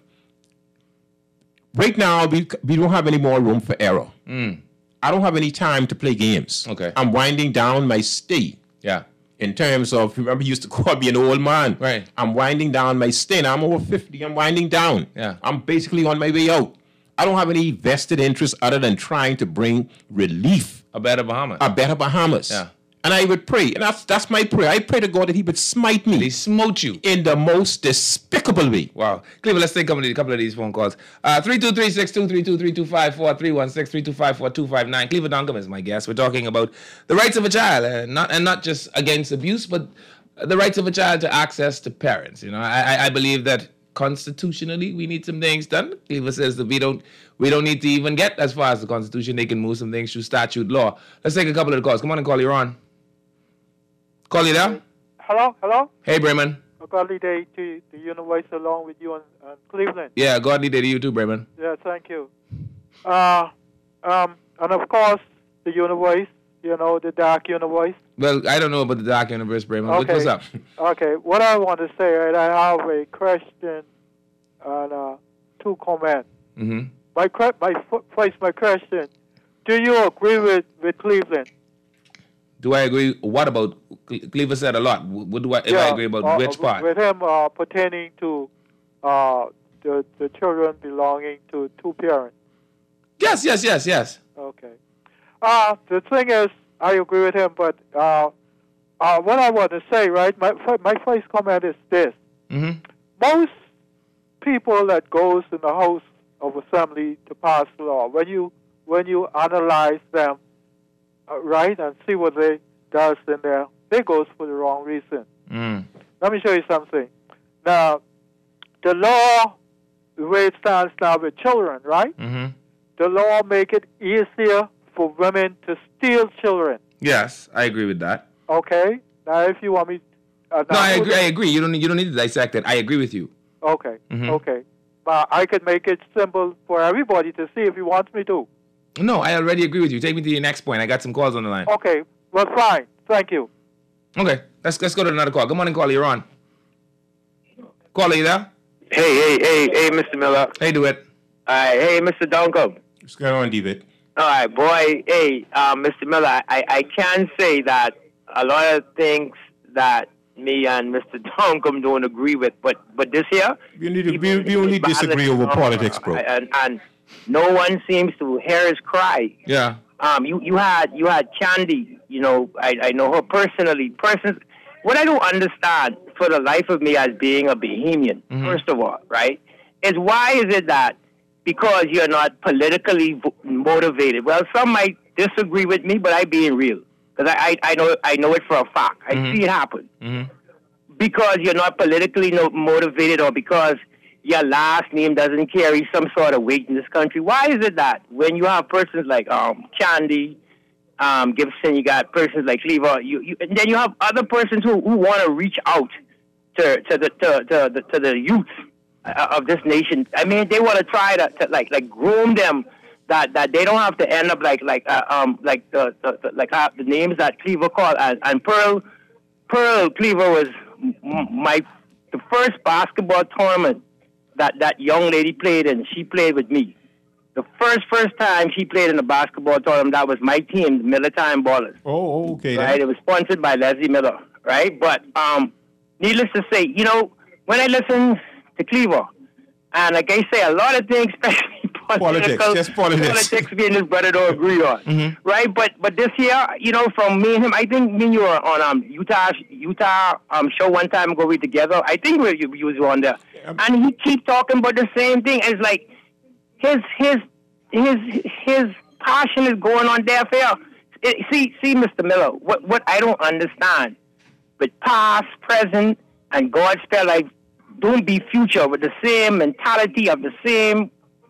right now we we don't have any more room for error. Mm. I don't have any time to play games. Okay, I'm winding down my stay. Yeah. In terms of, remember, you used to call me an old man. Right. I'm winding down my stay. Now I'm over fifty. I'm winding down. Yeah. I'm basically on my way out. I don't have any vested interest other than trying to bring relief. A better Bahamas. A better Bahamas. Yeah. And I would pray, and that's that's my prayer. I pray to God that He would smite me. He smote you in the most despicable way. Wow. Cleaver, let's take a couple of these phone calls. Uh, three two three, six two three two, three two five four, three one six, three two five four, two five nine. Cleaver Duncombe is my guest. We're talking about the rights of a child, and not and not just against abuse, but the rights of a child to access to parents. You know, I I believe that constitutionally we need some things done. Cleaver says that we don't we don't need to even get as far as the Constitution. They can move some things through statute law. Let's take a couple of the calls. Come on and call, you're on. Call you there. Hello, hello. Hey, Bremen. A godly day to the universe along with you in uh, Cleveland. Yeah, godly day to you too, Bremen. Yeah, thank you. Uh, um, and of course, the universe, you know, the dark universe. Well, I don't know about the dark universe, Bremen. Okay. What's up? Okay, what I want to say, right, I have a question and uh, two comments. Mm-hmm. My, my first, my question, do you agree with, with Cleveland? Do I agree? What about, Cleaver said a lot. What do I, if yeah, I agree about uh, which part? With him uh, pertaining to uh, the, the children belonging to two parents. Yes, yes, yes, yes. Okay. Uh, the thing is, I agree with him, but uh, uh, what I want to say, right, my, my first comment is this. Mm-hmm. Most people that goes in the House of Assembly to pass law, when you when you analyze them, uh, right, and see what they does in there, they goes for the wrong reason. Mm. Let me show you something. Now, the law, the way it stands now with children, right? Mm-hmm. The law make it easier for women to steal children. Yes, I agree with that. Okay. Now, if you want me, uh, no, I agree. I agree. You don't. You don't need to dissect it. I agree with you. Okay. Mm-hmm. Okay. But I could make it simple for everybody to see if you want me to. No, I already agree with you. Take me to your next point. I got some calls on the line. Okay. Well, fine. Thank you. Okay. Let's let's go to another call. Good morning, caller. You're on. Caller, you there? Hey, hey, hey, hey, Mister Miller. Hey, do it. All right. Hey, Mister Duncombe. What's going on, David? All right, boy. Hey, uh, Mister Miller, I, I can say that a lot of things that me and Mister Duncombe don't agree with, but but this here... We, need to, we, we only disagree over politics, bro. And, and no one seems to hear his cry. Yeah. Um, you, you had you had Candy, you know, I, I know her personally. Persons, what I don't understand for the life of me as being a Bahamian, mm-hmm. first of all, right, is why is it that because you're not politically motivated, well, some might disagree with me, but I being real. Because I, I, I know I know it for a fact. I Mhm. see it happen. Mm-hmm. Because you're not politically no, motivated or because your last name doesn't carry some sort of weight in this country. Why is it that when you have persons like um, Chandy, um, Gibson, you got persons like Cleaver, you, you, and then you have other persons who, who want to reach out to to the to, to, the, to the youth of this nation. I mean, they want to try to, to like like groom them that, that they don't have to end up like like uh, um like the, the, the like uh, the names that Cleaver called and, and Pearl Pearl Cleaver was m- my the first basketball tournament that that young lady played in. She played with me. The first first time she played in a basketball tournament, that was my team, the Miller Time Ballers. Oh, okay. Right, it was sponsored by Leslie Miller. Right, but um, needless to say, you know, when I listen to Cleaver, and like I say, a lot of things, especially Politics, political, just politics. politics, me and his brother don't agree on. Mm-hmm. Right, but but this year, you know, from me and him, I think me and you were on um Utah Utah um show one time ago. We together. I think we you, you was on there, and he keep talking about the same thing. It's like his his his his passion is going on deaf ear. It, see see, Mister Miller, what what I don't understand, but past, present, and God's spell life don't be future with the same mentality of the same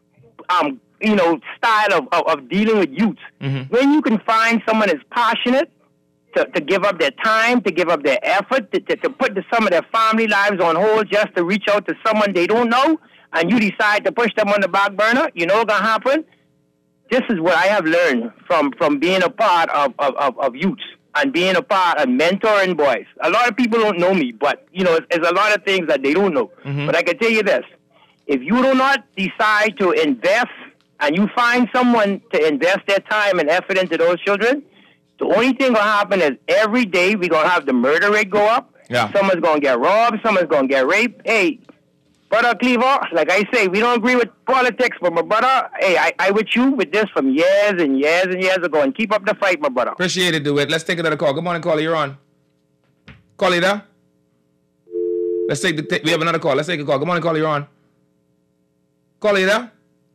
um you know style of of, of dealing with youth. Mm-hmm. When you can find someone that's passionate to, to give up their time, to give up their effort, to, to, to put the, some of their family lives on hold just to reach out to someone they don't know, and you decide to push them on the back burner, you know what's gonna happen? This is what I have learned from, from being a part of, of, of, of youth and being a part of mentoring boys. A lot of people don't know me, but you know, there's a lot of things that they don't know. Mm-hmm. But I can tell you this: if you do not decide to invest and you find someone to invest their time and effort into those children, the only thing gonna happen is every day we're gonna have the murder rate go up. Yeah. Someone's gonna get robbed, someone's gonna get raped. Hey, brother Cleaver, like I say, we don't agree with politics, but my brother, hey, I, I with you with this from years and years and years ago, and keep up the fight, my brother. Appreciate it, DeWitt. Let's take another call. Good morning, caller. You're on. Caller, you there? Let's take the. T- we have another call. Let's take a call. Good morning, caller. You're on. Caller, you there?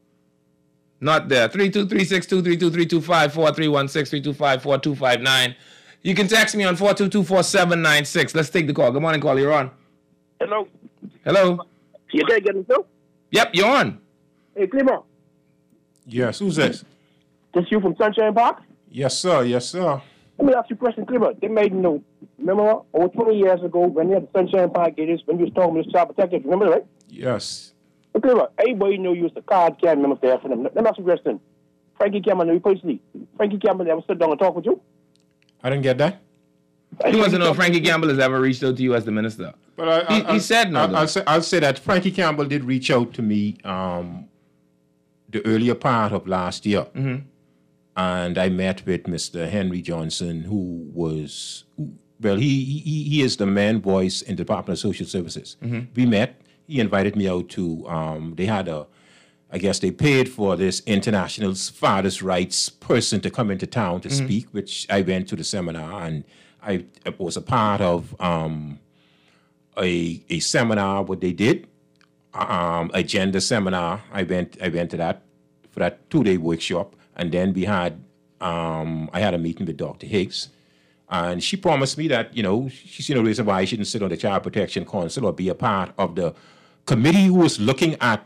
Not there. three two three six two three two three two five four three one six three two five four two five nine. You can text me on four two two four seven nine six. Let's take the call. Good morning, caller. You're on. Hello. Hello. You there getting through? Yep, you're on. Hey, Cleaver. Yes, who's this? This you from Sunshine Park? Yes, sir. Yes, sir. Let me ask you a question, Cleaver. They made you know, remember over twenty years ago when you had the Sunshine Park gators, when you was talking about child protectors, remember, right? Yes. But Cleaver, everybody know you was the card carrying member there for them. Let me ask you a question. Frankie Campbell, you personally, Frankie Campbell ever sit down and talk with you? I didn't get that. He wants to know if Frankie Campbell has ever reached out to you as the minister. But I, He- I, he said no, I'll, though. I'll say, I'll say that Frankie Campbell did reach out to me um, the earlier part of last year. Mm-hmm. And I met with Mister Henry Johnson, who was, well, he, he, he is the main voice in the Department of Social Services. Mm-hmm. We met. He invited me out to, um, they had a, I guess they paid for this international father's rights person to come into town to Mm-hmm. speak, which I went to the seminar, and I was a part of um, a, a seminar, what they did, um, a gender seminar. I went I went to that for that two-day workshop, and then we had um, I had a meeting with Doctor Higgs, and she promised me that, you know, she see no reason why I shouldn't sit on the Child Protection Council or be a part of the committee who was looking at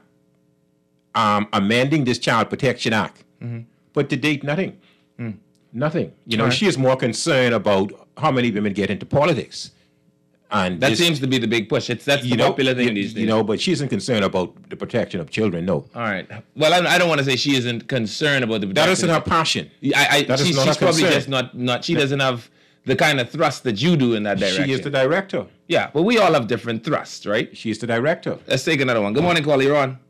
um, amending this Child Protection Act. Mm-hmm. But to date, nothing. Mm. Nothing. You know, Right. she is more concerned about how many women get into politics. And That this- seems to be the big push. It's that's you the know, popular thing you, these days. you know, but she isn't concerned about the protection of children. No, All right. Well, I, I don't want to say she isn't concerned about the that protection. isn't her passion. I, I, that is she's, not she's her probably concern. just not not. She doesn't have the kind of thrust that you do in that direction. She is the director. Yeah, but we all have different thrusts, right? She is the director. Let's take another one. Good morning, caller. You're on.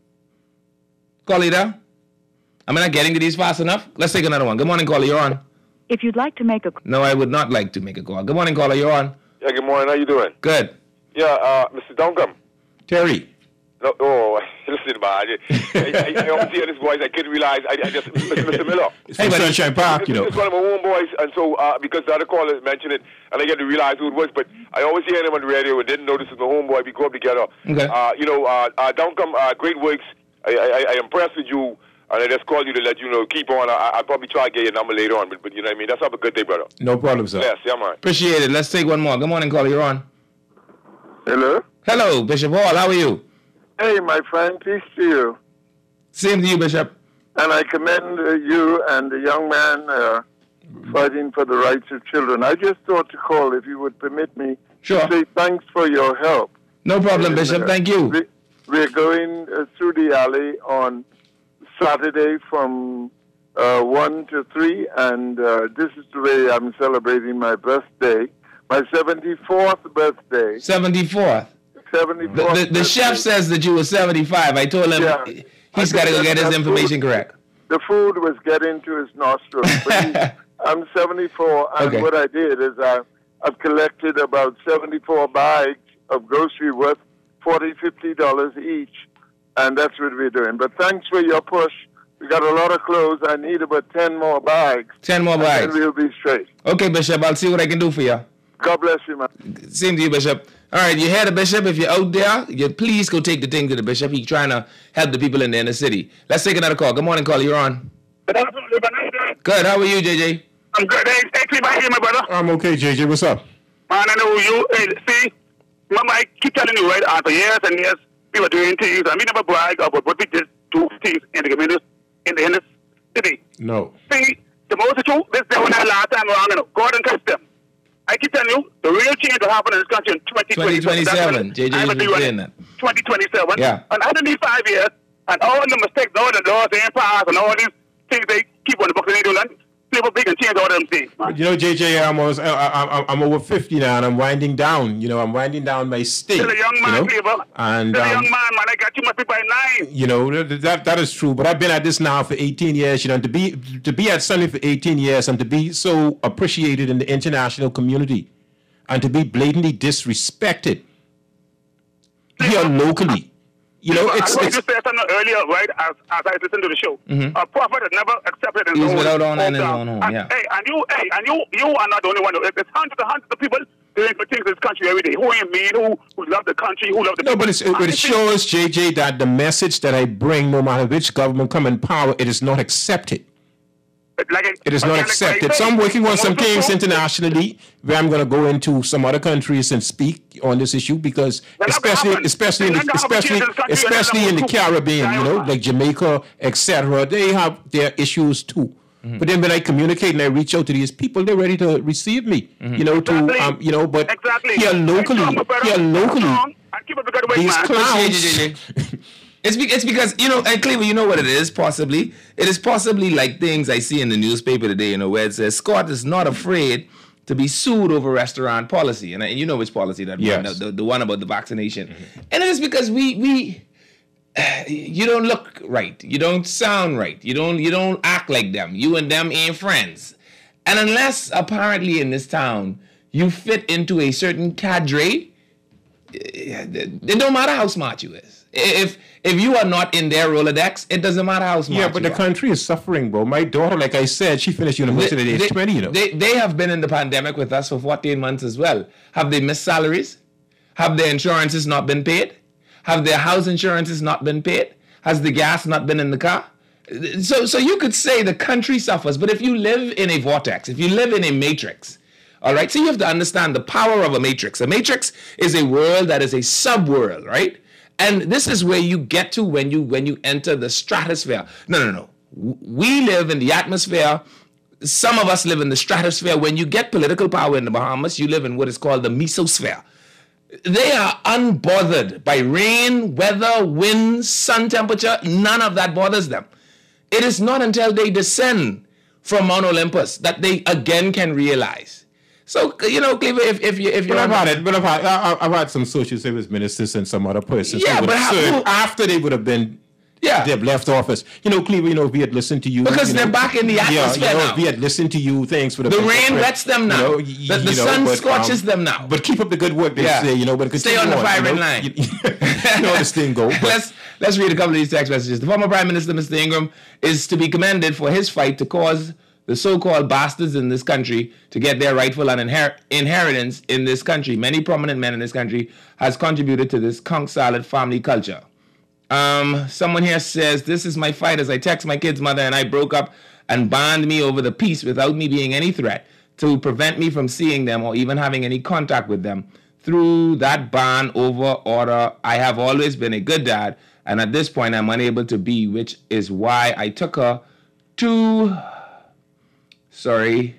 Caller, there? Am I not getting to these fast enough? Let's take another one. Good morning, caller. You're on. If you'd like to make a No, I would not like to make a call. Good morning, caller. You're on. Yeah, good morning. How you doing? Good. Yeah, uh, Mister Duncombe. Terry. No, oh, listen, man. I, I, I always hear this voice. I couldn't realize. I, I just, Mister Miller. It's from Sunshine Park, you know. It's one of my own boys, and so uh, because the other caller mentioned it, and I get to realize who it was. But I always hear him on the radio and didn't know this was my homeboy. We grew up together. Okay. Uh, you know, uh, uh, Duncombe, uh, great works. I, I, I impressed with you. And I just called you to let you know, keep on. I, I'll probably try to get your number later on, but, but you know what I mean? That's have a good day, brother. No problem, sir. Yes, yeah, man. Appreciate it. Let's take one more. Good morning, caller. You're on. Hello? Hello, Bishop Hall. How are you? Hey, my friend. Peace to you. Same to you, Bishop. And I commend uh, you and the young man uh, fighting for the rights of children. I just thought to call, if you would permit me, sure. to say thanks for your help. No problem, Bishop. Thank you. We, we're going uh, through the alley on Saturday from uh, one to three, and uh, this is the way I'm celebrating my birthday, my seventy-fourth birthday. seventy-fourth? seventy-fourth The, the, the birthday. chef says that you were seventy-five. I told him Yeah. he's got to go get his information correct. The food was getting to his nostrils. But he, I'm seventy-four, and Okay. what I did is I, I've collected about seventy-four bags of grocery worth forty dollars, fifty dollars each, and that's what we're doing. But thanks for your push. We got a lot of clothes. I need about ten more bags. ten more bags. And we'll be straight. Okay, Bishop. I'll see what I can do for you. God bless you, man. Same to you, Bishop. All right, you hear the Bishop. If you're out there, you please go take the thing to the Bishop. He's trying to help the people in the inner city. Let's take another call. Good morning, caller. You're on. Good afternoon, Lebanon. Good. How are you, J J? I'm good. Hey, hey, Cleve, I hear my brother. I'm okay, J J. What's up? Man, I know you. Hey, see, Mama, I keep telling you, right, after years and years, we were doing things, and we never brag about what we did do things in the community, in the inner city. No. See, the most true, this is when I last time around, you know, God and test them. I keep telling you, the real change will happen in this country in twenty twenty-seven. J J has been saying that. twenty twenty-seven. Yeah. And after these five years, and all the mistakes, all the laws they ain't passed, and all these things they keep on the books and they do nothing, people big and change all them things. Man. You know, J J, I'm, almost, I, I, I'm over fifty now, and I'm winding down. You know, I'm winding down my state. Still a young man, you know? people. And, Still a um, young man, man. I got you must be by nine. You know, that that is true. But I've been at this now for eighteen years. You know, to be to be at something for eighteen years and to be so appreciated in the international community, and to be blatantly disrespected here locally. You know, it's, I heard it's you say something earlier, right? As, as I listened to the show, Mhm. a prophet has never accepted his He's own without honor in his hometown. own home, And, yeah. Hey, and you, hey, and you, you are not the only one. There's hundreds and hundreds of people doing good things in this country every day. Who ain't mean? Who who love the country? Who love the no, but it's, it, but it shows, J J, that the message that I bring, no matter which government come in power, it is not accepted. Like, It is not like, accepted. like, So I'm working on like, some like, things like, internationally where I'm going to go into some other countries and speak on this issue because especially especially in the, especially especially in the Caribbean, you know, like Jamaica, et cetera, they have their issues too. But then when I communicate and I reach out to these people, they're ready to receive me, you know, to Exactly. um, you know, but Exactly. here locally, Hey, Tom, here locally, Tom, and keep up the good work, these man. clowns. J J. It's, be, it's because, you know, and Cleveland, you know what it is, possibly? It is possibly like things I see in the newspaper today, you know, where it says Scott is not afraid to be sued over restaurant policy. And, I, and you know which policy that Yes. one, the, the one about the vaccination. Mm-hmm. And it is because we, we, you don't look right. You don't sound right. You don't, you don't act like them. You and them ain't friends. And unless, apparently, in this town, you fit into a certain cadre, it don't matter how smart you is. If if you are not in their Rolodex, it doesn't matter how smart Yeah, but you the are. country is suffering, bro. My daughter, like I said, she finished university at age they, twenty, you know. They, they have been in the pandemic with us for fourteen months as well. Have they missed salaries? Have their insurances not been paid? Have their house insurances not been paid? Has the gas not been in the car? So, so you could say the country suffers, but if you live in a vortex, if you live in a matrix, all right, so you have to understand the power of a matrix. A matrix is a world that is a sub-world, right? And this is where you get to when you when you enter the stratosphere. No, no, no. We live in the atmosphere. Some of us live in the stratosphere. When you get political power in the Bahamas, you live in what is called the mesosphere. They are unbothered by rain, weather, wind, sun temperature. None of that bothers them. It is not until they descend from Mount Olympus that they again can realize. So, you know, Cleaver, if, if you if you're But I've had it. But I've had, I- I've had some social service ministers and some other persons Yeah, who would but have how- served who- after they would have been. Yeah. They've left office. You know, Cleaver, you know, if we had listened to you. Because you they're know, back in the Yeah, atmosphere you know, now. if we had listened to you, things would have The been rain different. wets them now. You know, The- y- the you know, sun but, scorches um, them now. But keep up the good work, they Yeah. say, you know, but Stay continue on the you firing know, line. You, you know this thing go. But let's let's read a couple of these text messages. The former Prime Minister, Mister Ingram, is to be commended for his fight to cause the so-called bastards in this country to get their rightful and inher- inheritance in this country. Many prominent men in this country has contributed to this conch salad family culture. Um, someone here says, this is my fight as I text my kid's mother and I broke up and banned me over the peace without me being any threat to prevent me from seeing them or even having any contact with them. Through that ban over order, I have always been a good dad, and at this point I'm unable to be, which is why I took her to, sorry,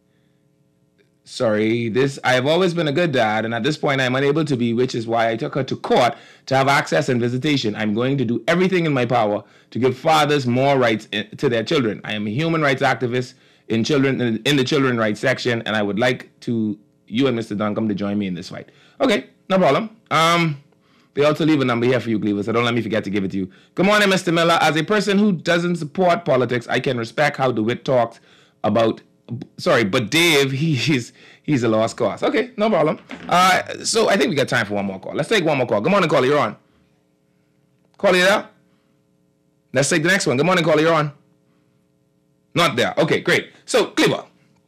sorry, this, I have always been a good dad, and at this point I'm unable to be, which is why I took her to court to have access and visitation. I'm going to do everything in my power to give fathers more rights in, to their children. I am a human rights activist in children in, in the children's rights section, and I would like to you and Mister Duncombe to join me in this fight. Okay, no problem. Um, they also leave a number here for you, Cleaver, so don't let me forget to give it to you. Good morning, Mister Miller. As a person who doesn't support politics, I can respect how DeWitt talks about. Sorry, but Dave, he, he's he's a lost cause. Okay, no problem. Uh, so I think we got time for one more call. Let's take one more call. Good morning, caller. You're on. Caller, you there? Let's take the next one. Good morning, caller. You're on. Not there. Okay, great. So, Cleaver,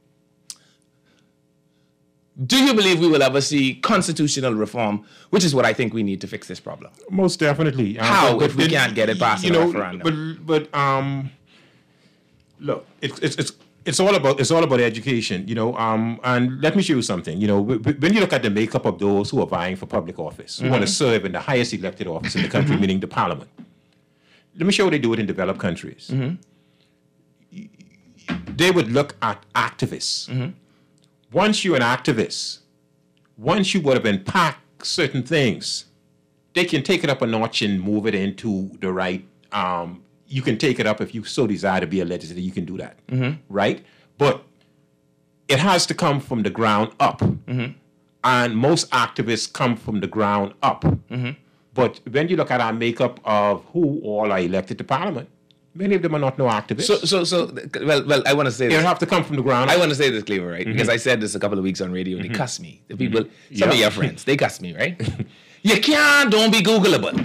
do you believe we will ever see constitutional reform, which is what I think we need to fix this problem? Most definitely. Um, How but if we then, can't get it past you the know, referendum? But but um, look, it's it's it's it's all about it's all about education, you know. Um, and let me show you something. You know, when you look at the makeup of those who are vying for public office, who mm-hmm. want to serve in the highest elected office in the country, meaning the parliament. Let me show you what they do it in developed countries. Mm-hmm. They would look at activists. Mm-hmm. Once you're an activist, once you would have unpacked certain things, they can take it up a notch and move it into the right. Um, you can take it up if you so desire to be a legislator. You can do that, mm-hmm. right? But it has to come from the ground up, mm-hmm. and most activists come from the ground up. Mm-hmm. But when you look at our makeup of who all are elected to parliament, many of them are not no activists. So, so, so, well, well, I want to say this. They have to come from the ground. I want to say this, Cleaver, right? Mm-hmm. Because I said this a couple of weeks on radio. Mm-hmm. They cuss me. The people, mm-hmm. some yeah. of your friends, they cuss me, right? You can't, don't be Googleable.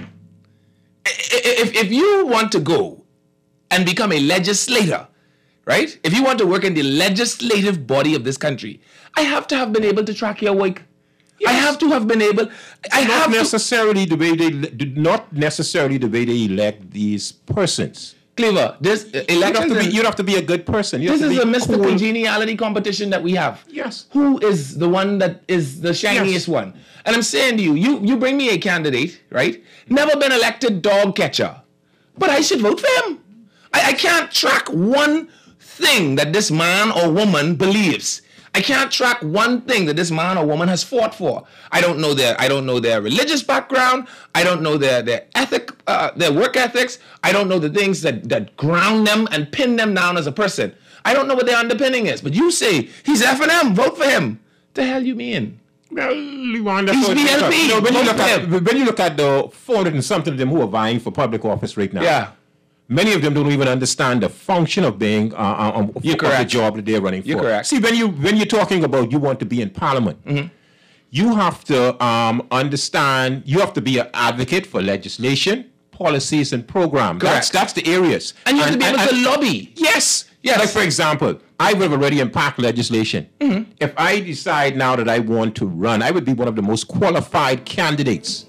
If, if you want to go and become a legislator, right? If you want to work in the legislative body of this country, I have to have been able to track your work. Yes. I have to have been able. I not have necessarily to, the way they not necessarily the way they elect these persons. Cleaver, this uh, elections. You'd, you'd have to be a good person. You this is a Mister Cool. Congeniality competition that we have. Yes. Who is the one that is the shiniest yes. one? And I'm saying to you, you, you bring me a candidate, right? Never been elected dog catcher, but I should vote for him. I, I can't track one thing that this man or woman believes. I can't track one thing that this man or woman has fought for. I don't know their I don't know their religious background. I don't know their their ethic, uh, their work ethics. I don't know the things that, that ground them and pin them down as a person. I don't know what their underpinning is. But you say he's F and M, vote for him. The hell you mean? Well, you want he's B L P. You know, when, you look at, when you look at the four hundred and something of them who are vying for public office right now. Yeah. Many of them don't even understand the function of being uh, um, you're for correct. the job that they're running for. You're correct. See, when you when you're talking about you want to be in parliament, mm-hmm. you have to um, understand. You have to be an advocate for legislation, policies, and programs. That's that's the areas. And you have and, to be able and, to and, lobby. Yes. Yes. Like for example, I would have already impacted legislation. Mm-hmm. If I decide now that I want to run, I would be one of the most qualified candidates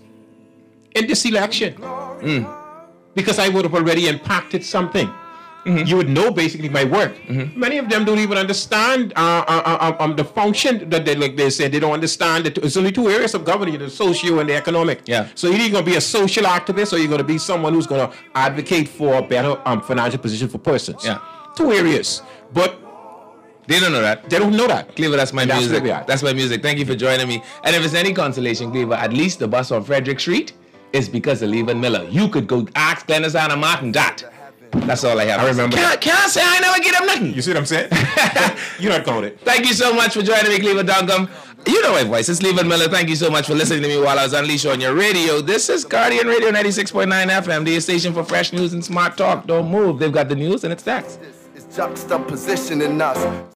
in this election. Mm. Because I would have already impacted something. Mm-hmm. You would know basically my work. Mm-hmm. Many of them don't even understand uh, uh, uh, um, the function that they, like they said, they don't understand that it's only two areas of government, the socio and the economic. Yeah. So you're either going to be a social activist or you're going to be someone who's going to advocate for a better um, financial position for persons. Yeah. Two areas. But they don't know that. They don't know that. Cleaver, that's my that's music. That's my music. Thank you for joining me. And if it's any consolation, Cleaver, at least the bus on Frederick Street is because of Leland Miller. You could go ask Glennis Anna Martin that. That's all I have. I remember. Can I, can I say I never get him nothing? You see what I'm saying? You're not calling it. Thank you so much for joining me, Cleaver Duncombe. You know my voice. It's Leland Miller. Thank you so much for listening to me while I was unleashed on your radio. This is Guardian Radio ninety-six point nine F M, the station for fresh news and smart talk. Don't move. They've got the news and it's facts. It's juxtapositioning us.